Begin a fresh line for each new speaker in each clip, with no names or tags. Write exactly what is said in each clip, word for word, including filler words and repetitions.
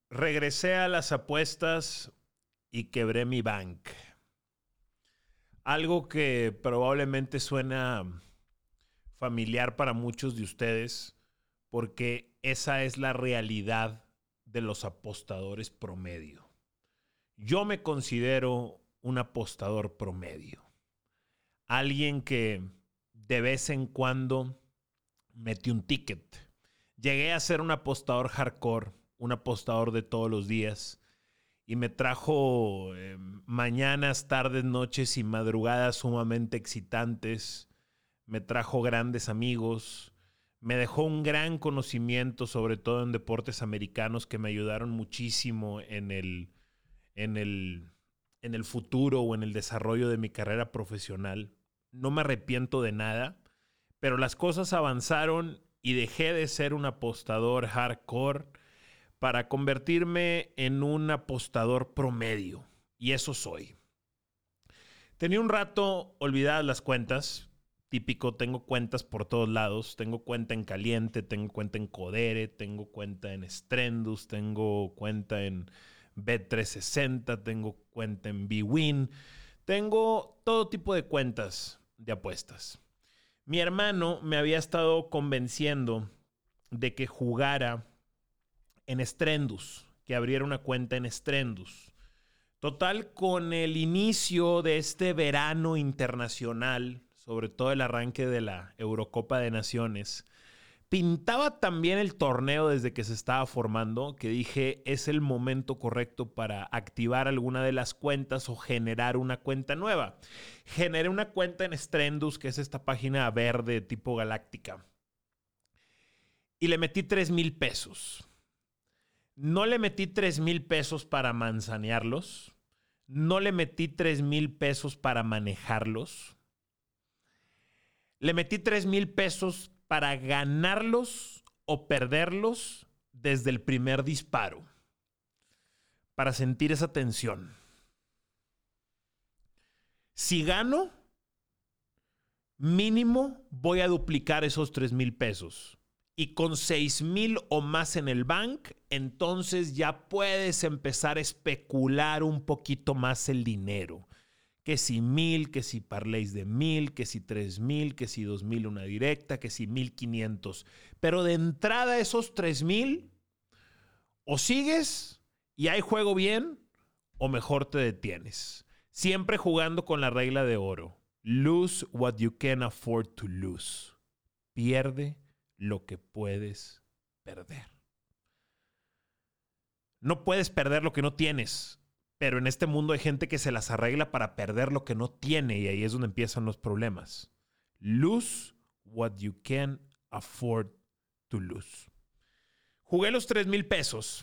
Regresé a las apuestas y quebré mi bank. Algo que probablemente suena familiar para muchos de ustedes, porque esa es la realidad de los apostadores promedio. Yo me considero un apostador promedio. Alguien que de vez en cuando mete un ticket. Llegué a ser un apostador hardcore, un apostador de todos los días, y me trajo eh, mañanas, tardes, noches y madrugadas sumamente excitantes. Me trajo grandes amigos. Me dejó un gran conocimiento, sobre todo en deportes americanos, que me ayudaron muchísimo en el, en el, en el futuro o en el desarrollo de mi carrera profesional. No me arrepiento de nada, pero las cosas avanzaron y dejé de ser un apostador hardcore para convertirme en un apostador promedio. Y eso soy. Tenía un rato olvidadas las cuentas. Típico, tengo cuentas por todos lados. Tengo cuenta en Caliente, tengo cuenta en Codere, tengo cuenta en Strendus, tengo cuenta en Bet trescientos sesenta, tengo cuenta en bwin. Tengo todo tipo de cuentas de apuestas. Mi hermano me había estado convenciendo de que jugara en Strendus, que abriera una cuenta en Strendus. Total, con el inicio de este verano internacional, sobre todo el arranque de la Eurocopa de Naciones, pintaba también el torneo desde que se estaba formando, que dije es el momento correcto para activar alguna de las cuentas o generar una cuenta nueva. Generé una cuenta en Strendus, que es esta página verde tipo galáctica, y le metí tres mil pesos. No le metí tres mil pesos para manzanearlos. No le metí tres mil pesos para manejarlos. Le metí tres mil pesos para ganarlos o perderlos desde el primer disparo. Para sentir esa tensión. Si gano, mínimo voy a duplicar esos tres mil pesos. Y con seis mil o más en el bank, entonces ya puedes empezar a especular un poquito más el dinero. Que si mil, que si parlays de mil, que si tres mil, que si dos mil una directa, que si mil quinientos. Pero de entrada esos tres mil, o sigues y hay juego bien, o mejor te detienes. Siempre jugando con la regla de oro. Lose what you can afford to lose. Pierde lo que puedes perder. No puedes perder lo que no tienes, pero en este mundo hay gente que se las arregla para perder lo que no tiene y ahí es donde empiezan los problemas. Lose what you can afford to lose. Jugué los tres mil pesos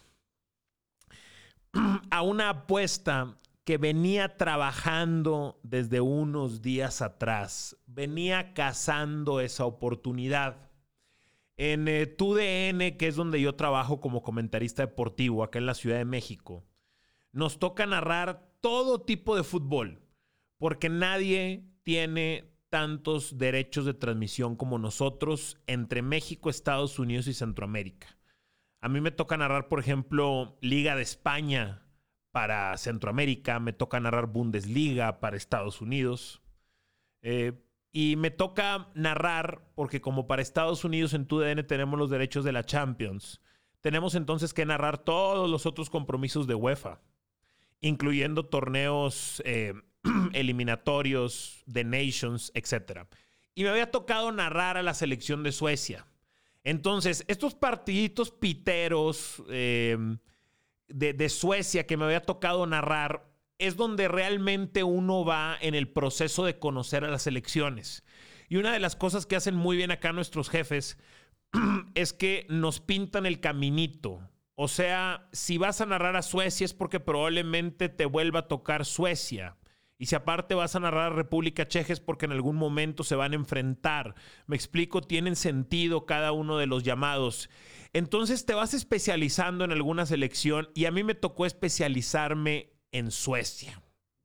a una apuesta que venía trabajando desde unos días atrás. Venía cazando esa oportunidad. En eh, T U D N, que es donde yo trabajo como comentarista deportivo, acá en la Ciudad de México, nos toca narrar todo tipo de fútbol, porque nadie tiene tantos derechos de transmisión como nosotros entre México, Estados Unidos y Centroamérica. A mí me toca narrar, por ejemplo, Liga de España para Centroamérica, me toca narrar Bundesliga para Estados Unidos. Eh, Y me toca narrar, porque como para Estados Unidos en T U D N tenemos los derechos de la Champions, tenemos entonces que narrar todos los otros compromisos de UEFA, incluyendo torneos eh, eliminatorios, de Nations, etcétera. Y me había tocado narrar a la selección de Suecia. Entonces, estos partiditos piteros eh, de, de Suecia que me había tocado narrar, es donde realmente uno va en el proceso de conocer a las selecciones. Y una de las cosas que hacen muy bien acá nuestros jefes es que nos pintan el caminito. O sea, si vas a narrar a Suecia es porque probablemente te vuelva a tocar Suecia. Y si aparte vas a narrar a República Checa es porque en algún momento se van a enfrentar. Me explico, tienen sentido cada uno de los llamados. Entonces te vas especializando en alguna selección y a mí me tocó especializarme en Suecia.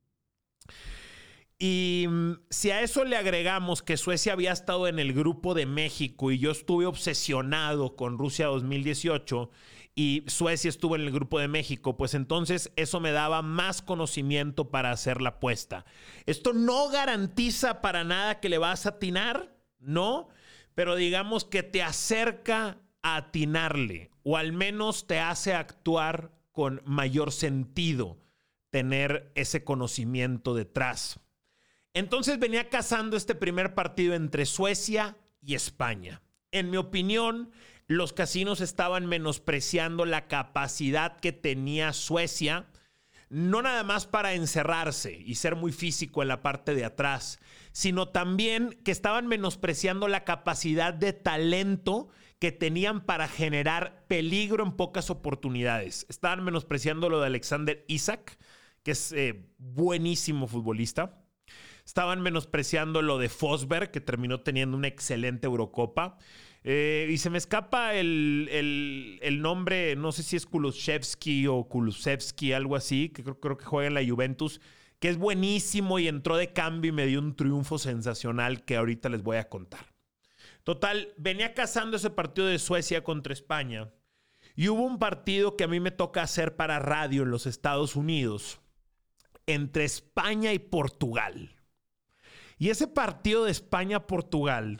Y si a eso le agregamos que Suecia había estado en el grupo de México y yo estuve obsesionado con Rusia dos mil dieciocho y Suecia estuvo en el grupo de México, pues entonces eso me daba más conocimiento para hacer la apuesta. Esto no garantiza para nada que le vas a atinar, no, pero digamos que te acerca a atinarle, o al menos te hace actuar con mayor sentido, tener ese conocimiento detrás. Entonces venía cazando este primer partido entre Suecia y España. En mi opinión, los casinos estaban menospreciando la capacidad que tenía Suecia, no nada más para encerrarse y ser muy físico en la parte de atrás, sino también que estaban menospreciando la capacidad de talento que tenían para generar peligro en pocas oportunidades. Estaban menospreciando lo de Alexander Isak, que es eh, buenísimo futbolista. Estaban menospreciando lo de Forsberg, que terminó teniendo una excelente Eurocopa. Eh, y se me escapa el, el, el nombre, no sé si es Kulusevski o Kulusevski, algo así, que creo, creo que juega en la Juventus, que es buenísimo y entró de cambio y me dio un triunfo sensacional que ahorita les voy a contar. Total, venía cazando ese partido de Suecia contra España y hubo un partido que a mí me toca hacer para radio en los Estados Unidos entre España y Portugal. Y ese partido de España-Portugal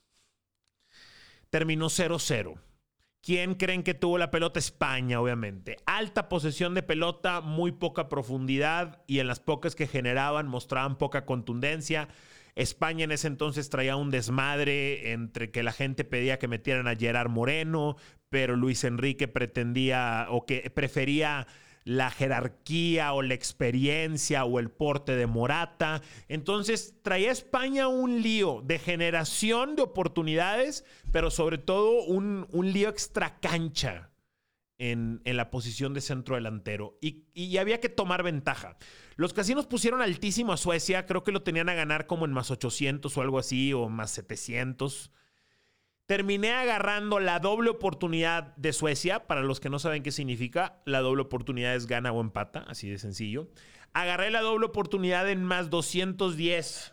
terminó cero cero. ¿Quién creen que tuvo la pelota? España, obviamente. Alta posesión de pelota, muy poca profundidad y en las pocas que generaban mostraban poca contundencia. España en ese entonces traía un desmadre entre que la gente pedía que metieran a Gerard Moreno, pero Luis Enrique pretendía o que prefería la jerarquía o la experiencia o el porte de Morata. Entonces traía a España un lío de generación de oportunidades, pero sobre todo un, un lío extracancha en, en la posición de centro delantero. Y, y había que tomar ventaja. Los casinos pusieron altísimo a Suecia. Creo que lo tenían a ganar como en más ochocientos o algo así, o más setecientos. Terminé agarrando la doble oportunidad de Suecia. Para los que no saben qué significa, la doble oportunidad es gana o empata, así de sencillo. Agarré la doble oportunidad en más doscientos diez.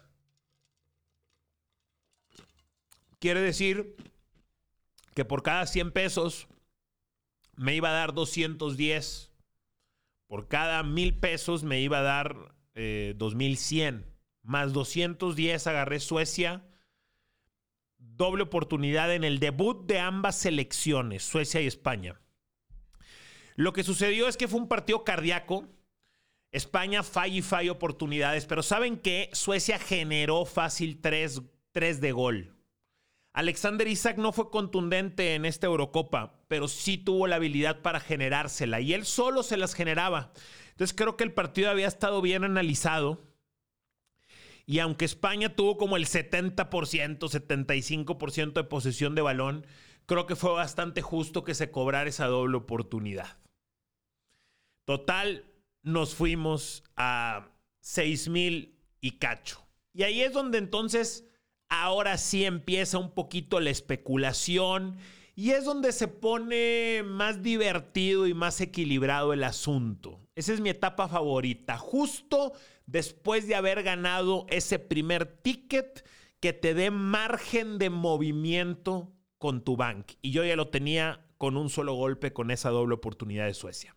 Quiere decir que por cada cien pesos me iba a dar doscientos diez. Por cada mil pesos me iba a dar eh, dos mil cien. Más doscientos diez agarré Suecia. Doble oportunidad en el debut de ambas selecciones, Suecia y España. Lo que sucedió es que fue un partido cardíaco. España falla y falla oportunidades, pero ¿saben qué? Suecia generó fácil tres, tres de gol. Alexander Isak no fue contundente en esta Eurocopa, pero sí tuvo la habilidad para generársela y él solo se las generaba. Entonces creo que el partido había estado bien analizado. Y aunque España tuvo como el setenta por ciento, setenta y cinco por ciento de posesión de balón, creo que fue bastante justo que se cobrara esa doble oportunidad. Total, nos fuimos a seis mil y cacho. Y ahí es donde entonces, ahora sí empieza un poquito la especulación y es donde se pone más divertido y más equilibrado el asunto. Esa es mi etapa favorita, justo después de haber ganado ese primer ticket que te dé margen de movimiento con tu bank. Y yo ya lo tenía con un solo golpe con esa doble oportunidad de Suecia.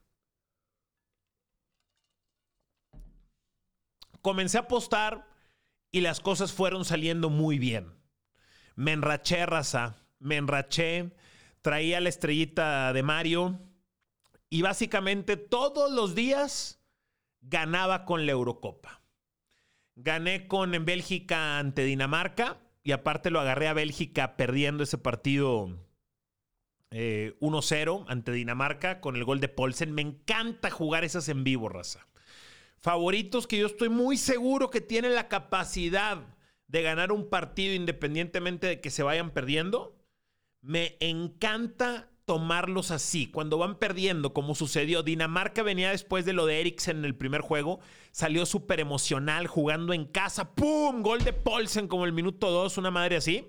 Comencé a apostar y las cosas fueron saliendo muy bien. Me enraché, raza, me enraché, traía la estrellita de Mario y básicamente todos los días ganaba con la Eurocopa. Gané con en Bélgica ante Dinamarca y aparte lo agarré a Bélgica perdiendo ese partido eh, uno cero ante Dinamarca con el gol de Poulsen. Me encanta jugar esas en vivo, raza. Favoritos que yo estoy muy seguro que tienen la capacidad de ganar un partido independientemente de que se vayan perdiendo. Me encanta tomarlos así, cuando van perdiendo, como sucedió. Dinamarca venía después de lo de Eriksen en el primer juego, salió súper emocional jugando en casa, ¡pum! Gol de Poulsen como el minuto dos, una madre así.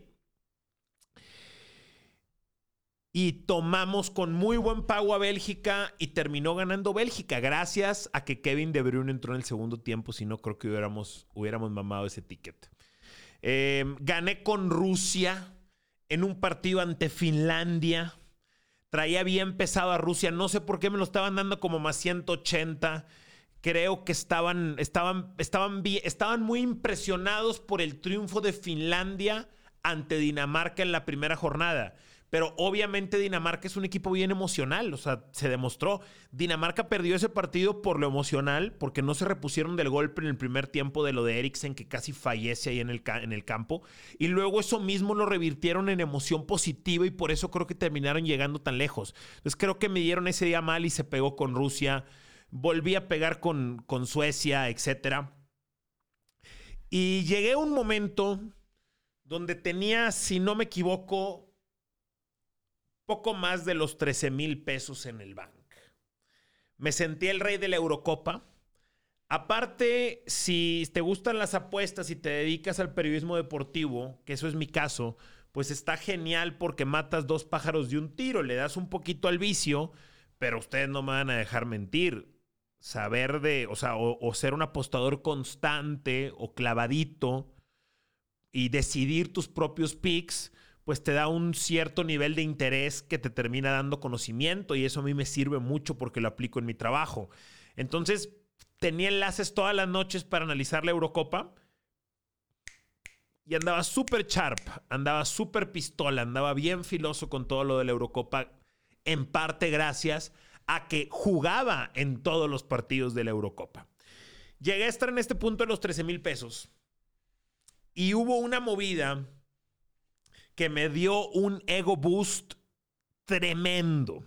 Y tomamos con muy buen pago a Bélgica y terminó ganando Bélgica, gracias a que Kevin De Bruyne entró en el segundo tiempo, si no creo que hubiéramos, hubiéramos mamado ese ticket. Eh, gané con Rusia en un partido ante Finlandia. Traía bien pesado a Rusia. No sé por qué me lo estaban dando como más ciento ochenta. Creo que estaban, estaban, estaban, estaban muy impresionados por el triunfo de Finlandia ante Dinamarca en la primera jornada. Pero obviamente Dinamarca es un equipo bien emocional. O sea, se demostró. Dinamarca perdió ese partido por lo emocional, porque no se repusieron del golpe en el primer tiempo de lo de Eriksen, que casi fallece ahí en el, en el campo. Y luego eso mismo lo revirtieron en emoción positiva y por eso creo que terminaron llegando tan lejos. Entonces creo que me dieron ese día mal y se pegó con Rusia. Volví a pegar con, con Suecia, etcétera. Y llegué a un momento donde tenía, si no me equivoco, poco más de los trece mil pesos en el bank. Me sentí el rey de la Eurocopa. Aparte, si te gustan las apuestas y te dedicas al periodismo deportivo, que eso es mi caso, pues está genial porque matas dos pájaros de un tiro. Le das un poquito al vicio, pero ustedes no me van a dejar mentir. Saber de, o sea, o, o ser un apostador constante o clavadito y decidir tus propios picks, pues te da un cierto nivel de interés que te termina dando conocimiento y eso a mí me sirve mucho porque lo aplico en mi trabajo. Entonces, tenía enlaces todas las noches para analizar la Eurocopa y andaba súper sharp, andaba súper pistola, andaba bien filoso con todo lo de la Eurocopa, en parte gracias a que jugaba en todos los partidos de la Eurocopa. Llegué a estar en este punto de los trece mil pesos y hubo una movida que me dio un ego boost tremendo.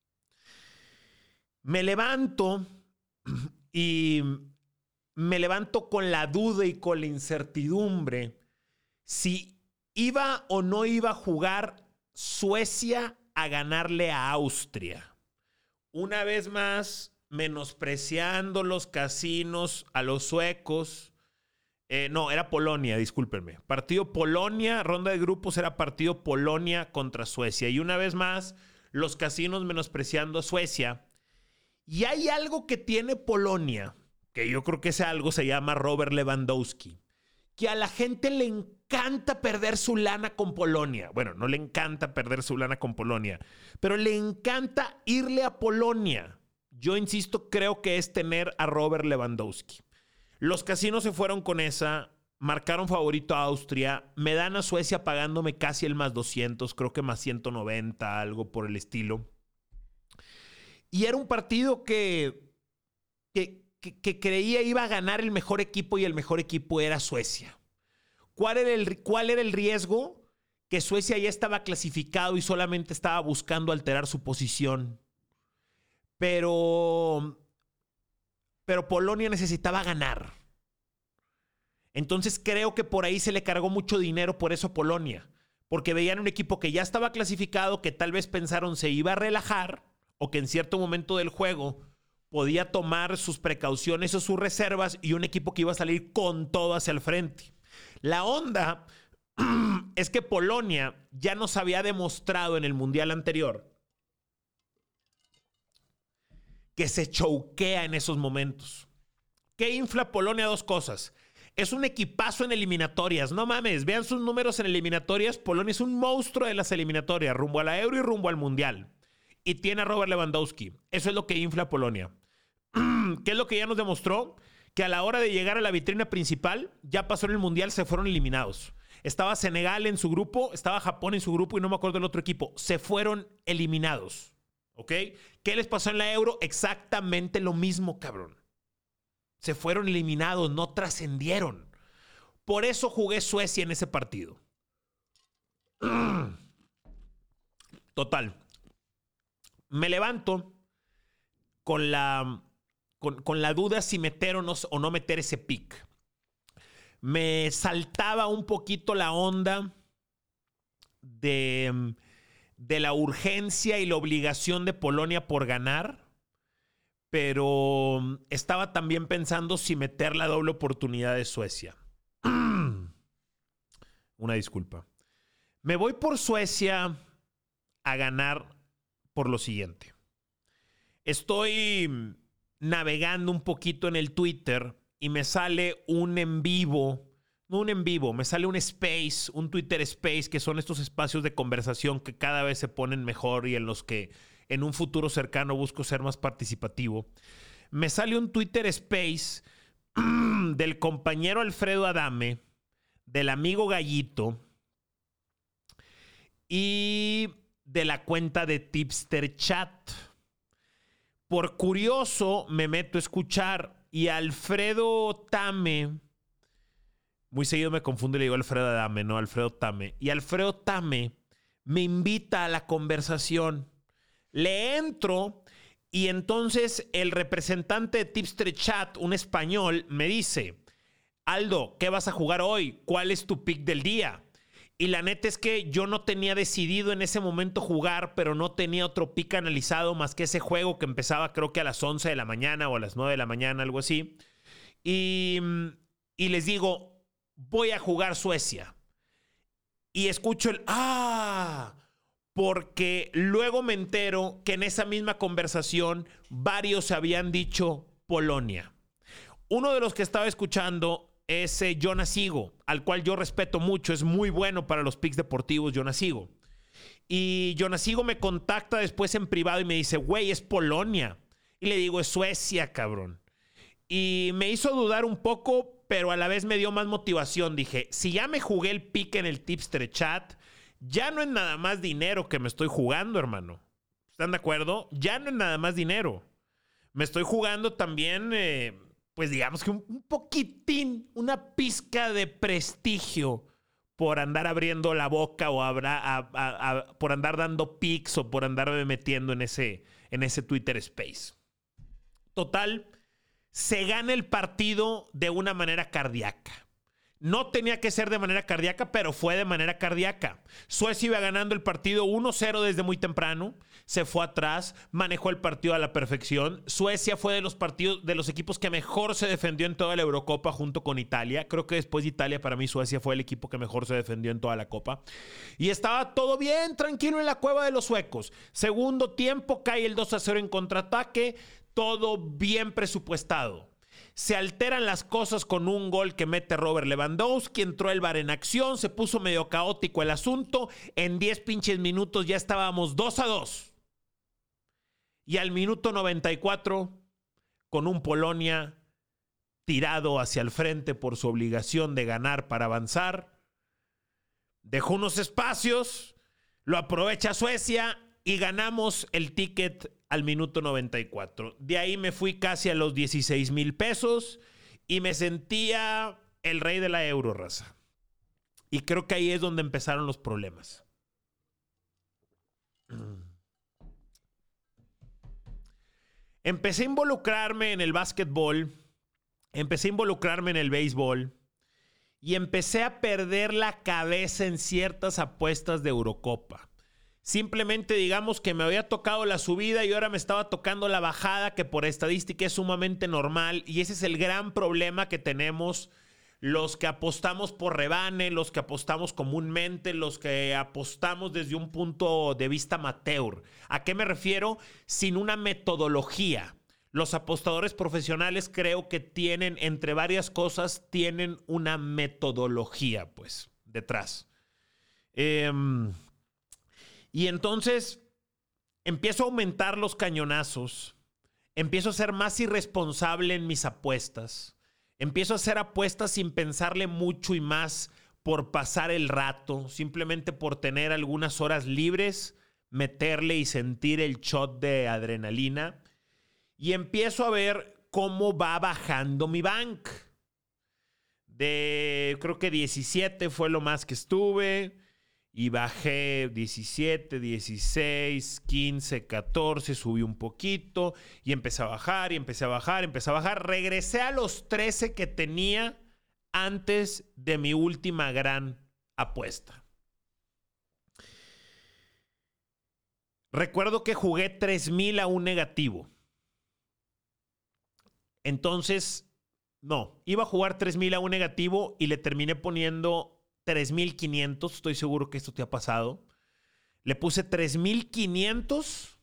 Me levanto y me levanto con la duda y con la incertidumbre si iba o no iba a jugar Suecia a ganarle a Austria. Una vez más, menospreciando los casinos a los suecos. Eh, no, era Polonia, discúlpenme. Partido Polonia, ronda de grupos, era partido Polonia contra Suecia. Y una vez más, los casinos menospreciando a Suecia. Y hay algo que tiene Polonia, que yo creo que ese algo se llama Robert Lewandowski, que a la gente le encanta perder su lana con Polonia. Bueno, no le encanta perder su lana con Polonia, pero le encanta irle a Polonia. Yo insisto, creo que es tener a Robert Lewandowski. Los casinos se fueron con esa, marcaron favorito a Austria, me dan a Suecia pagándome casi el más doscientos, creo que más ciento noventa, algo por el estilo. Y era un partido que, que, que, que creía iba a ganar el mejor equipo y el mejor equipo era Suecia. ¿Cuál era el, cuál era el riesgo? Que Suecia ya estaba clasificado y solamente estaba buscando alterar su posición. Pero... Pero Polonia necesitaba ganar. Entonces creo que por ahí se le cargó mucho dinero por eso a Polonia. Porque veían un equipo que ya estaba clasificado, que tal vez pensaron se iba a relajar o que en cierto momento del juego podía tomar sus precauciones o sus reservas y un equipo que iba a salir con todo hacia el frente. La onda es que Polonia ya nos había demostrado en el Mundial anterior que se choquea en esos momentos. ¿Qué infla Polonia? Dos cosas. Es un equipazo en eliminatorias. No mames, vean sus números en eliminatorias. Polonia es un monstruo de las eliminatorias, rumbo a la Euro y rumbo al Mundial. Y tiene a Robert Lewandowski. Eso es lo que infla Polonia. ¿Qué es lo que ya nos demostró? Que a la hora de llegar a la vitrina principal, ya pasó en el Mundial, se fueron eliminados. Estaba Senegal en su grupo, estaba Japón en su grupo y no me acuerdo del otro equipo. Se fueron eliminados. ¿Ok? ¿Qué les pasó en la Euro? Exactamente lo mismo, cabrón. Se fueron eliminados, no trascendieron. Por eso jugué Suecia en ese partido. Total. Me levanto con la, con, con la duda si meter o no, o no meter ese pick. Me saltaba un poquito la onda de... de la urgencia y la obligación de Polonia por ganar, pero estaba también pensando si meter la doble oportunidad de Suecia. Una disculpa. Me voy por Suecia a ganar por lo siguiente. Estoy navegando un poquito en el Twitter y me sale un en vivo no un en vivo, me sale un space, un Twitter Space, que son estos espacios de conversación que cada vez se ponen mejor y en los que en un futuro cercano busco ser más participativo. Me sale un Twitter Space del compañero Alfredo Adame, del amigo Gallito y de la cuenta de Tipster Chat. Por curioso me meto a escuchar y Alfredo Tame, muy seguido me confundo y le digo Alfredo Adame, no Alfredo Tame, y Alfredo Tame me invita a la conversación. Le entro y entonces el representante de Tipster Chat, un español, me dice: Aldo, ¿qué vas a jugar hoy? ¿Cuál es tu pick del día? Y la neta es que yo no tenía decidido en ese momento jugar, pero no tenía otro pick analizado más que ese juego que empezaba creo que a las once de la mañana o a las nueve de la mañana, algo así. Y, y les digo, voy a jugar Suecia. Y escucho el ¡ah! Porque luego me entero que en esa misma conversación varios habían dicho Polonia. Uno de los que estaba escuchando es eh, Jonas Higo, al cual yo respeto mucho, es muy bueno para los picks deportivos, Jonas Higo. Y Jonas Higo me contacta después en privado y me dice, güey, es Polonia. Y le digo, es Suecia, cabrón. Y me hizo dudar un poco, pero a la vez me dio más motivación. Dije, si ya me jugué el pick en el Tipster Chat, ya no es nada más dinero que me estoy jugando, hermano. ¿Están de acuerdo? Ya no es nada más dinero. Me estoy jugando también... Eh, pues digamos que un, un poquitín, una pizca de prestigio por andar abriendo la boca o habrá, a, a, a, por andar dando pics o por andarme metiendo en ese, en ese Twitter Space. Total, se gana el partido de una manera cardíaca. No tenía que ser de manera cardíaca, pero fue de manera cardíaca. Suecia iba ganando el partido uno cero desde muy temprano. Se fue atrás, manejó el partido a la perfección. Suecia fue de los partidos, de los equipos que mejor se defendió en toda la Eurocopa junto con Italia. Creo que después de Italia, para mí, Suecia fue el equipo que mejor se defendió en toda la Copa. Y estaba todo bien, tranquilo en la cueva de los suecos. Segundo tiempo, cae el dos a cero en contraataque. Todo bien presupuestado. Se alteran las cosas con un gol que mete Robert Lewandowski, entró el V A R en acción, se puso medio caótico el asunto, en diez pinches minutos ya estábamos dos a dos. Y al minuto noventa y cuatro, con un Polonia tirado hacia el frente por su obligación de ganar para avanzar, dejó unos espacios, lo aprovecha Suecia y ganamos el ticket al minuto noventa y cuatro. De ahí me fui casi a los dieciséis mil pesos y me sentía el rey de la euro, raza. Y creo que ahí es donde empezaron los problemas. Empecé a involucrarme en el básquetbol, empecé a involucrarme en el béisbol y empecé a perder la cabeza en ciertas apuestas de Eurocopa. Simplemente digamos que me había tocado la subida y ahora me estaba tocando la bajada, que por estadística es sumamente normal. Y ese es el gran problema que tenemos los que apostamos por rebane, los que apostamos comúnmente, los que apostamos desde un punto de vista amateur. ¿A qué me refiero? Sin una metodología. Los apostadores profesionales creo que tienen, entre varias cosas, tienen una metodología, pues, detrás. Eh... Y entonces empiezo a aumentar los cañonazos, empiezo a ser más irresponsable en mis apuestas, empiezo a hacer apuestas sin pensarle mucho y más por pasar el rato, simplemente por tener algunas horas libres, meterle y sentir el shot de adrenalina. Y empiezo a ver cómo va bajando mi bank. De, creo que diecisiete fue lo más que estuve. Y bajé diecisiete, dieciséis, quince, catorce, subí un poquito y empecé a bajar y empecé a bajar, empecé a bajar. Regresé a los trece que tenía antes de mi última gran apuesta. Recuerdo que jugué tres mil a un negativo. Entonces, no, iba a jugar tres mil a un negativo y le terminé poniendo tres mil quinientos, estoy seguro que esto te ha pasado. Le puse tres mil quinientos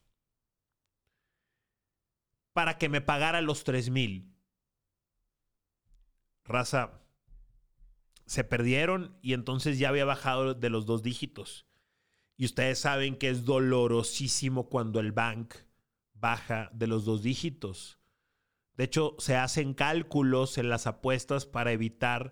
para que me pagara los tres mil. Raza, se perdieron y entonces ya había bajado de los dos dígitos. Y ustedes saben que es dolorosísimo cuando el bank baja de los dos dígitos. De hecho, se hacen cálculos en las apuestas para evitar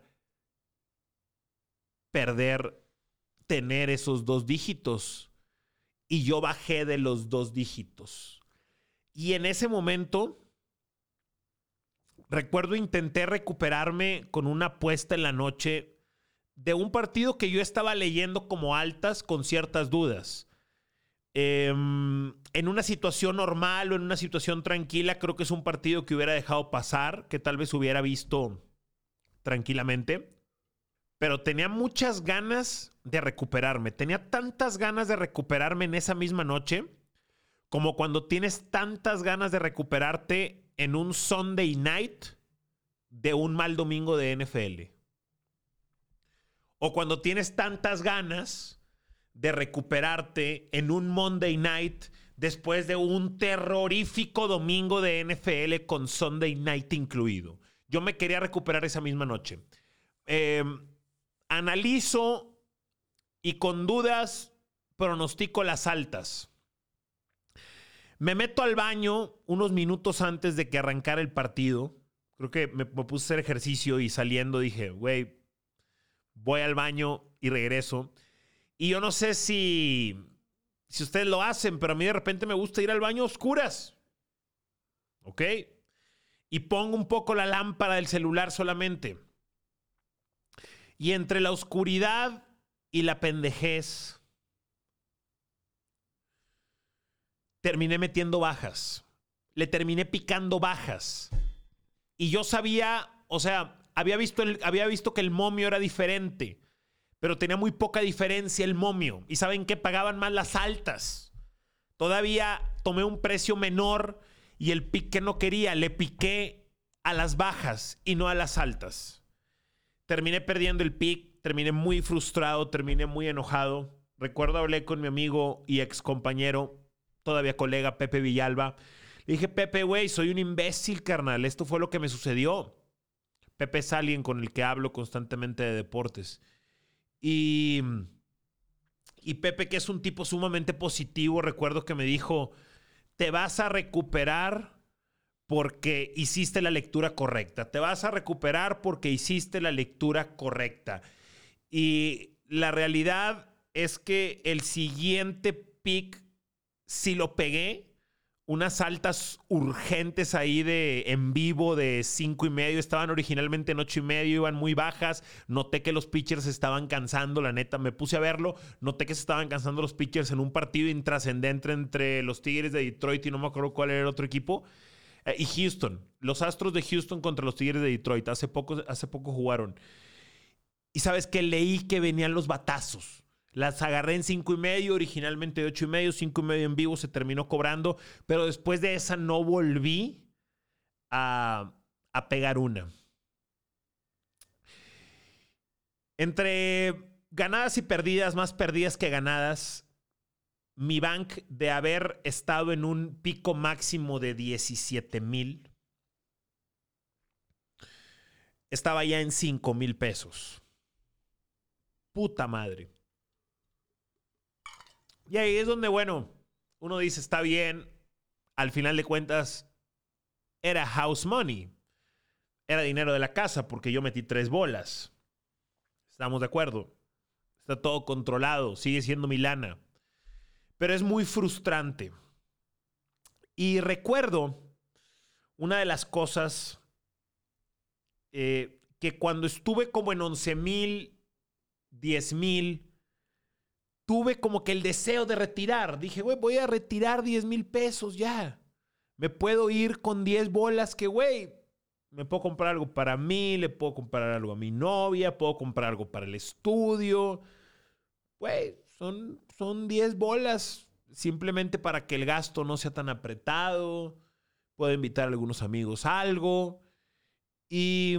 perder, tener esos dos dígitos. Y yo bajé de los dos dígitos. Y en ese momento, recuerdo, intenté recuperarme con una apuesta en la noche de un partido que yo estaba leyendo como altas con ciertas dudas. Eh, en una situación normal o en una situación tranquila, creo que es un partido que hubiera dejado pasar, que tal vez hubiera visto tranquilamente. Pero tenía muchas ganas de recuperarme. Tenía tantas ganas de recuperarme en esa misma noche como cuando tienes tantas ganas de recuperarte en un Sunday night de un mal domingo de N F L. O cuando tienes tantas ganas de recuperarte en un Monday night después de un terrorífico domingo de N F L con Sunday night incluido. Yo me quería recuperar esa misma noche. Eh, analizo y con dudas pronostico las altas. Me meto al baño unos minutos antes de que arrancara el partido. Creo que me, me puse a hacer ejercicio y saliendo dije, güey, voy al baño y regreso. Y yo no sé si, si ustedes lo hacen, pero a mí de repente me gusta ir al baño a oscuras. ¿Ok? Y pongo un poco la lámpara del celular solamente. Y entre la oscuridad y la pendejez, terminé metiendo bajas. Le terminé picando bajas. Y yo sabía, o sea, había visto, el, había visto que el momio era diferente, pero tenía muy poca diferencia el momio. ¿Y saben qué? Pagaban más las altas. Todavía tomé un precio menor y el pick que no quería, le piqué a las bajas y no a las altas. Terminé perdiendo el pick, terminé muy frustrado, terminé muy enojado. Recuerdo, hablé con mi amigo y ex compañero, todavía colega, Pepe Villalba. Le dije, Pepe, güey, soy un imbécil, carnal. Esto fue lo que me sucedió. Pepe es alguien con el que hablo constantemente de deportes. Y, y Pepe, que es un tipo sumamente positivo, recuerdo que me dijo, te vas a recuperar porque hiciste la lectura correcta. Te vas a recuperar porque hiciste la lectura correcta. Y la realidad es que el siguiente pick, si lo pegué, unas altas urgentes ahí de en vivo de cinco y medio. Estaban originalmente en ocho y medio, iban muy bajas. Noté que los pitchers se estaban cansando, la neta. Me puse a verlo. Noté que se estaban cansando los pitchers en un partido intrascendente entre los Tigres de Detroit y no me acuerdo cuál era el otro equipo. Eh, y Houston. Los Astros de Houston contra los Tigres de Detroit. Hace poco, hace poco jugaron. Y sabes que leí que venían los batazos. Las agarré en cinco y medio, originalmente de ocho y medio, cinco y medio en vivo, se terminó cobrando, pero después de esa no volví a, a pegar una. Entre ganadas y perdidas, más perdidas que ganadas, mi bank de haber estado en un pico máximo de diecisiete mil, estaba ya en cinco mil pesos. Puta madre. Y ahí es donde, bueno, uno dice, está bien. Al final de cuentas, era house money. Era dinero de la casa porque yo metí tres bolas. ¿Estamos de acuerdo? Está todo controlado. Sigue siendo mi lana. Pero es muy frustrante. Y recuerdo una de las cosas eh, que cuando estuve como en once mil, diez mil, tuve como que el deseo de retirar. Dije, güey, voy a retirar diez mil pesos ya. Me puedo ir con diez bolas que, güey, me puedo comprar algo para mí, le puedo comprar algo a mi novia, puedo comprar algo para el estudio. Güey, son, son diez bolas simplemente para que el gasto no sea tan apretado. Puedo invitar a algunos amigos a algo. Y,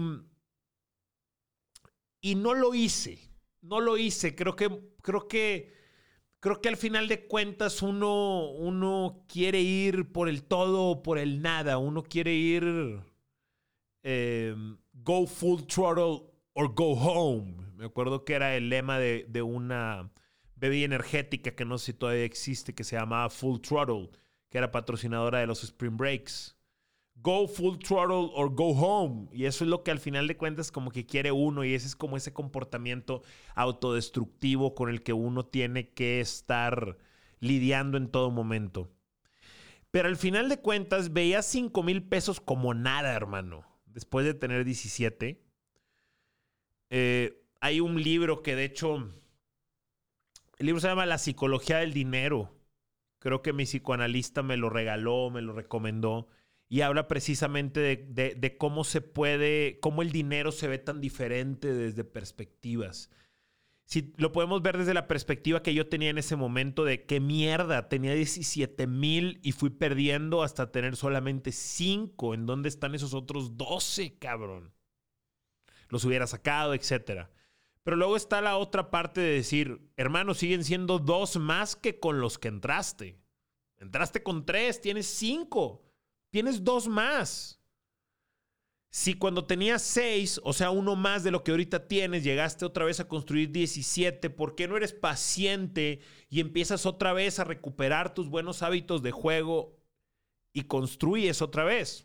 y no lo hice. No lo hice. Creo que, creo que Creo que al final de cuentas uno, uno quiere ir por el todo o por el nada. Uno quiere ir eh, go full throttle or go home. Me acuerdo que era el lema de, de una bebida energética que no sé si todavía existe, que se llamaba Full Throttle, que era patrocinadora de los Spring Breaks. Go full throttle or go home. Y eso es lo que al final de cuentas como que quiere uno, y ese es como ese comportamiento autodestructivo con el que uno tiene que estar lidiando en todo momento. Pero al final de cuentas veía cinco mil pesos como nada, hermano, después de tener diecisiete. Eh, hay un libro que de hecho, el libro se llama La psicología del dinero. Creo que mi psicoanalista me lo regaló, me lo recomendó. Y habla precisamente de, de, de cómo se puede, cómo el dinero se ve tan diferente desde perspectivas. Si lo podemos ver desde la perspectiva que yo tenía en ese momento de qué mierda, tenía diecisiete mil y fui perdiendo hasta tener solamente cinco. ¿En dónde están esos otros doce, cabrón? Los hubiera sacado, etcétera. Pero luego está la otra parte de decir, hermano, siguen siendo dos más que con los que entraste. Entraste con tres, tienes cinco. Tienes dos más. Si cuando tenías seis, o sea, uno más de lo que ahorita tienes, llegaste otra vez a construir diecisiete, ¿por qué no eres paciente y empiezas otra vez a recuperar tus buenos hábitos de juego y construyes otra vez?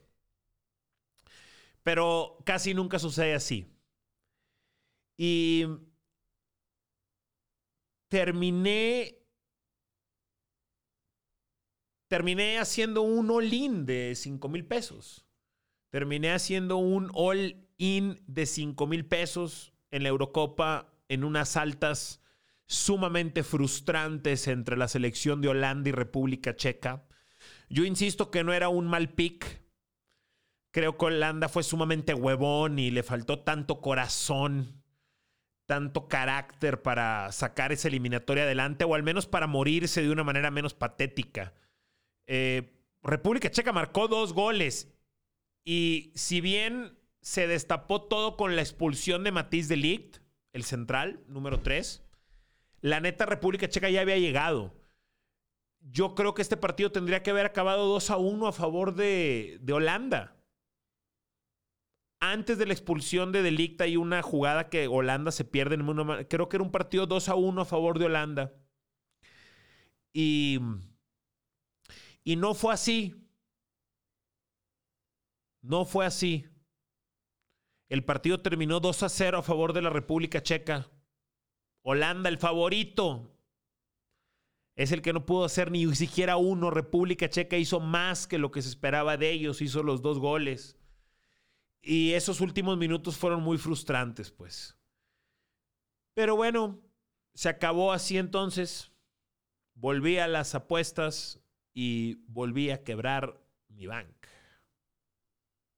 Pero casi nunca sucede así. Y terminé Terminé haciendo un all-in de cinco mil pesos. Terminé haciendo un all-in de cinco mil pesos en la Eurocopa en unas altas sumamente frustrantes entre la selección de Holanda y República Checa. Yo insisto que no era un mal pick. Creo que Holanda fue sumamente huevón y le faltó tanto corazón, tanto carácter para sacar esa eliminatoria adelante, o al menos para morirse de una manera menos patética. Eh, República Checa marcó dos goles y si bien se destapó todo con la expulsión de Matthijs de Ligt, el central, número tres, la neta República Checa ya había llegado. Yo creo que este partido tendría que haber acabado dos a uno a favor de, de Holanda. Antes de la expulsión de De Ligt hay una jugada que Holanda se pierde en una, creo que era un partido dos a uno a favor de Holanda. Y Y no fue así. No fue así. El partido terminó dos a cero a favor de la República Checa. Holanda, el favorito, es el que no pudo hacer ni siquiera uno. República Checa hizo más que lo que se esperaba de ellos. Hizo los dos goles. Y esos últimos minutos fueron muy frustrantes, pues. Pero bueno, se acabó así entonces. Volví a las apuestas y volví a quebrar mi banca.